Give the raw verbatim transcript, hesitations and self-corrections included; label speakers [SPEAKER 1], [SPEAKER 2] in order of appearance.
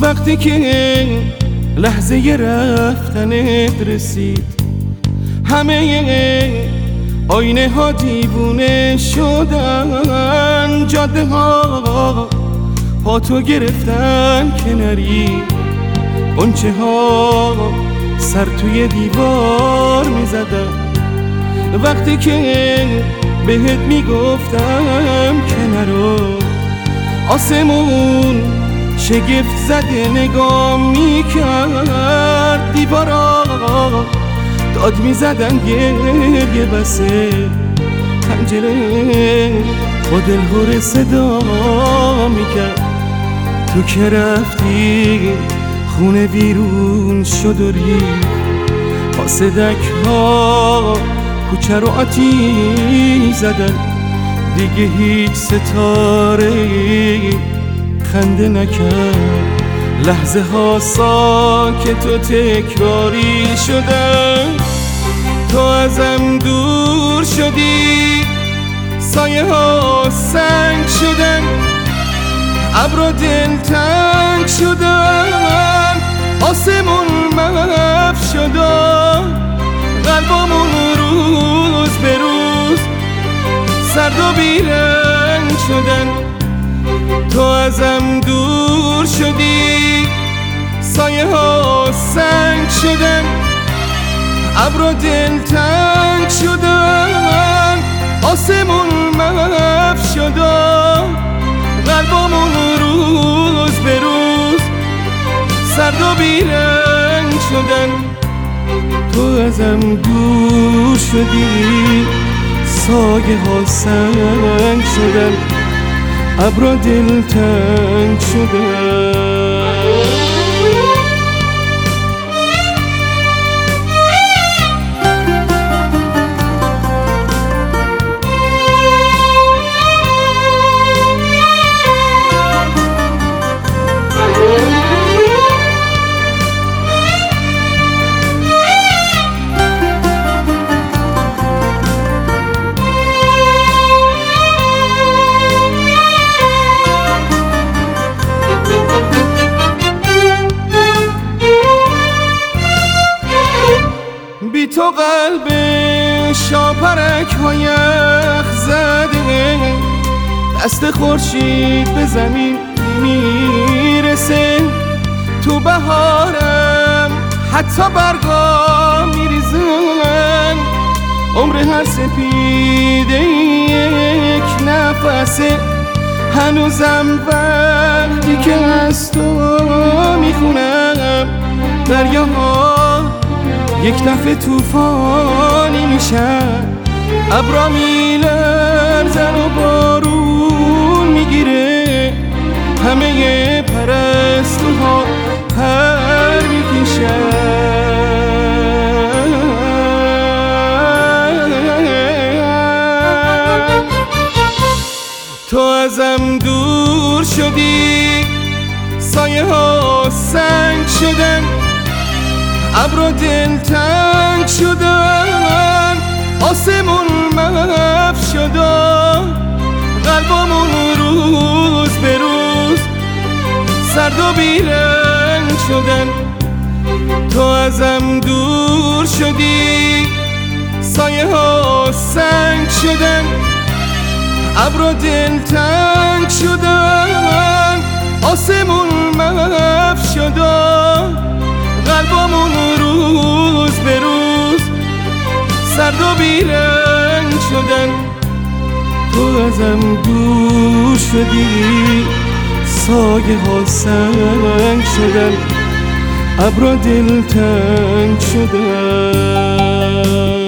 [SPEAKER 1] وقتی که لحظه رفتنت رسید همه آینه ها دیوونه شدن، جاده ها پاتو گرفتن که نری، غنچه ها سر توی دیوار می زدن. وقتی که بهت می گفتم که نرو، آسمون شگفت زده نگاه می کرد، دیوارا داد می زدن گریه بسه، پنجره با دلهوره صدا می کرد. تو که رفتی خونه ویرون شد و ریخت، پاسدک ها کوچه رو آتیش زدن، دیگه هیچ ستاره خنده نکرد. لحظه ها ساکت و تکراری شدن، تو ازم دور شدی، سایه ها سنگ شدن، ابر و دل تنگ شدن، آسمون محو شد و قلبمون روز به روز سرد و بیرنگ شدن. تو ازم دور شدی، سایه ها سنگ شدن، ابر و دل تنگ شدن، آسمون محو شد و قلبمون روز به روز سرد و بیرنگ شدن. تو ازم دور شدی، سایه ها سنگ شدن، ابر و دل تنگ شدن. بی تو قلب شاپرک ها یخ زده، دست خورشید به زمین میرسه، تو بهارم حتی برگا میریزن، عمر هر سپیده یک نفسه، هنوزم وقتی که از تو میخونم دریاها یک دفعه توفانی میشن، ابرا میلرزن و بارون میگیره، همه پرستوها پر میکشن. تو ازم دور شدی، سایه ها سنگ شدن، ابر و دل تنگ شدن، آسمون محو شد و قلبمون روز به روز سرد و بیرنگ شدن. تو ازم دور شدی، سایه ها سنگ شدن، ابر و دل تنگ شدن، آسمون محو شد و قلبمون روز به روز سرد و بیرنگ شدن. تو ازم دور شدی، سایه ها سنگ شدن، ابر و دل تنگ شدن.